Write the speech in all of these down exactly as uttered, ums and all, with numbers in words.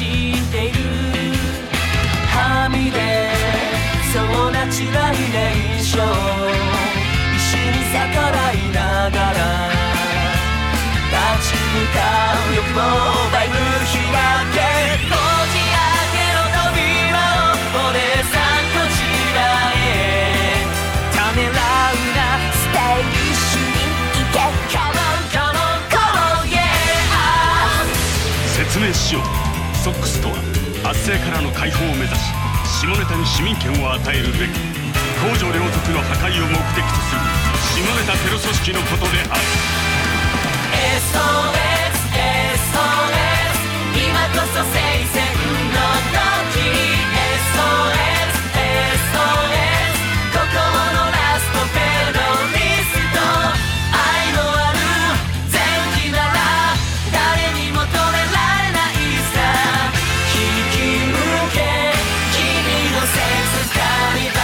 しているはみ出そうナチュラルネーション一緒に逆らいながら立ち向かう欲望バイブ開けこじ開けろ扉をお姉さんこちらへためらうなスタイリッシュに行け Come on come on come on yeah 説明しよう。ソックスとは圧政からの解放を目指し下ネタに市民権を与えるべく公序良俗の破壊を目的とする下ネタテロ組織のことである。 エスオーエス エスオーエス 今こそ聖戦の時 エスオーエス エスオーエス 心のラストペロリスト愛のある前期なら誰にも止められないさ引き抜け君のセンスカリバ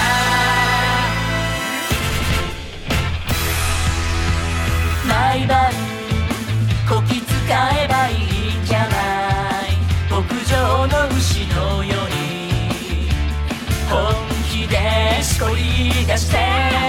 ー毎晩こき使えばいいんじゃない牧場の牛のように本気でしこり出して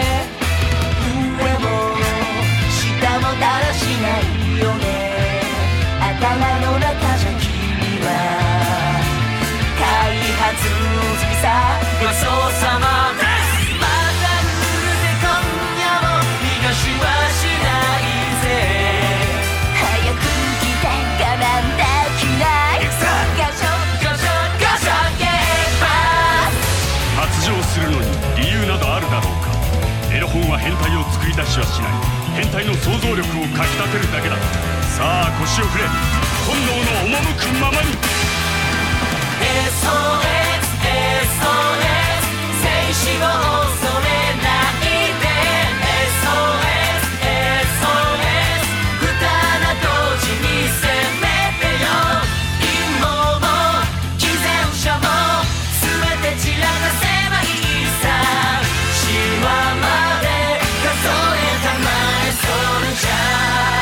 上も下もだらしないよね頭の中じゃ君は開発済みさごちそうさまですまた来るぜ今夜も逃がしはしないぜ早く来て我慢できないガションガションガションゲーパー発情するのに理由などあるだろうか。エロ本は変態を作り出しはしない変態の想像力をかきたてるだけだ。さあ腰を振れ本能の赴くままに。 エスオーエス エスオーエス 静止を恐れないで エスオーエス エスオーエス 二穴同時に攻めてよ陰謀も偽善者も全て散らかせばいいさシワまで数えたまえそれじゃ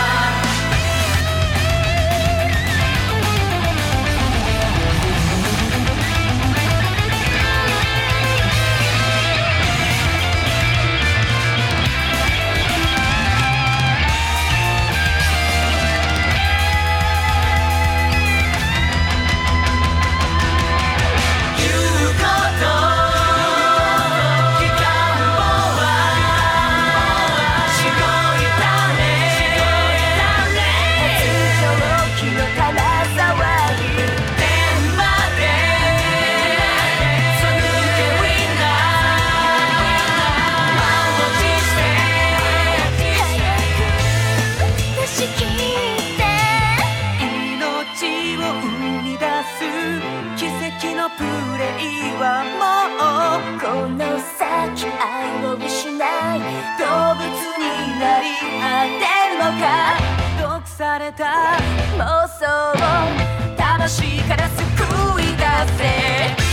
プレイはもうこの先愛を失い動物になり果てるのか毒された妄想を魂から救い出せ